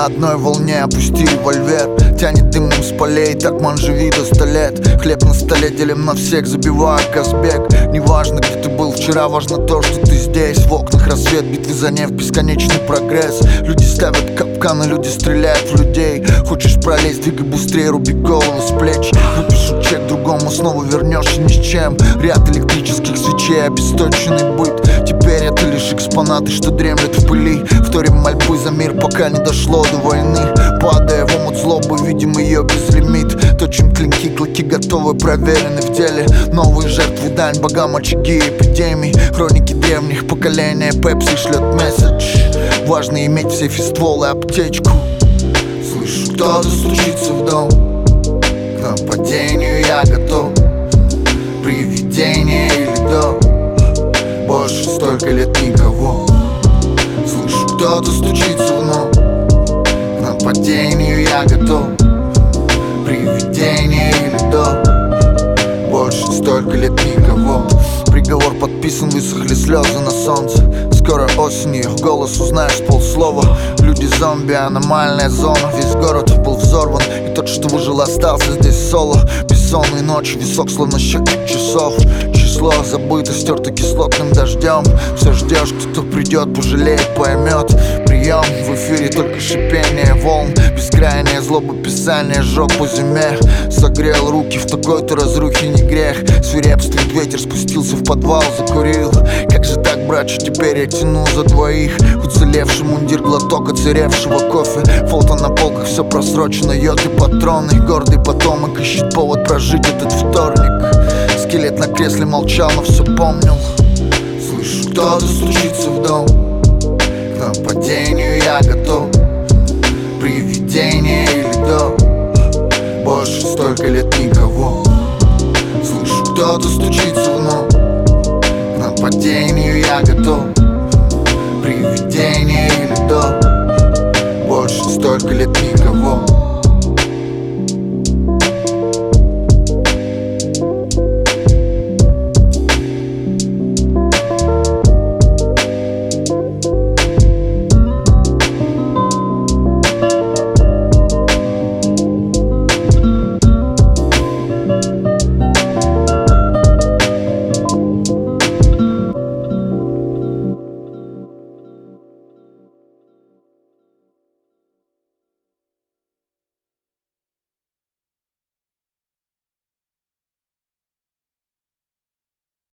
одной волне опусти револьвер. Тянет дымом с полей, так манжевида 100 лет. Хлеб на столе делим на всех, забивая Казбек. Неважно, где ты был вчера, важно то, что ты здесь. В окнах рассвет, битвы за нефть, бесконечный прогресс. Люди ставят капканы, люди стреляют в людей. Хочешь пролезть, двигай быстрее, руби голову с плеч. Выпишу чек другому, снова вернешься ни с чем. Ряд электрических свечей, обесточенный быт. Теперь это лишь экспонаты, что дремлют в пыли. Вторим мольбы за мир, пока не дошло до войны. Падая в омут злобы, видим ее безлимит. Точим клинки, клыки готовы, проверены в деле. Новые жертвы, дань богам, очаги эпидемий. Хроники древних, поколения Пепси шлет месседж. Важно иметь в сейфе ствол и аптечку. Слышу, кто-то стучится в дом. К нападению я готов. Привидение или дом. Больше столько лет никого. Слышу, кто-то стучится вновь. К нападению я готов. Привидение или дом. Больше столько лет никого. Приговор подписан, высохли слезы на солнце. Скоро осенью, голос узнаешь полслова. Люди-зомби, аномальная зона. Весь город был взорван, и тот, что выжил, остался здесь соло. Бессонные ночи, висок словно счетчик часов. Число забыто, стерто кислотным дождем. Все ждешь, кто-то придет, пожалеет, поймет. Прием, в эфире только шипение волн. Бескрайняя злоба писания, сжег по зиме. Согрел руки, в такой-то разрухе не грех. Свирепствует ветер, спустился в подвал, закурил. Как же так, братче, теперь я тяну за двоих. Уцелевший мундир, глоток оцаревшего кофе. Фото на полках, все просрочено, йоты, патроны. Гордый потомок ищет повод прожить этот вторник. Скелет на кресле молчал, но все помнил. Слышу, кто-то стучится в дом. К нападению я готов. Привидение или дом. Больше столько лет никого. Слышу, кто-то стучится вновь. К нападению я готов. Привидение или дом. Больше столько лет никого.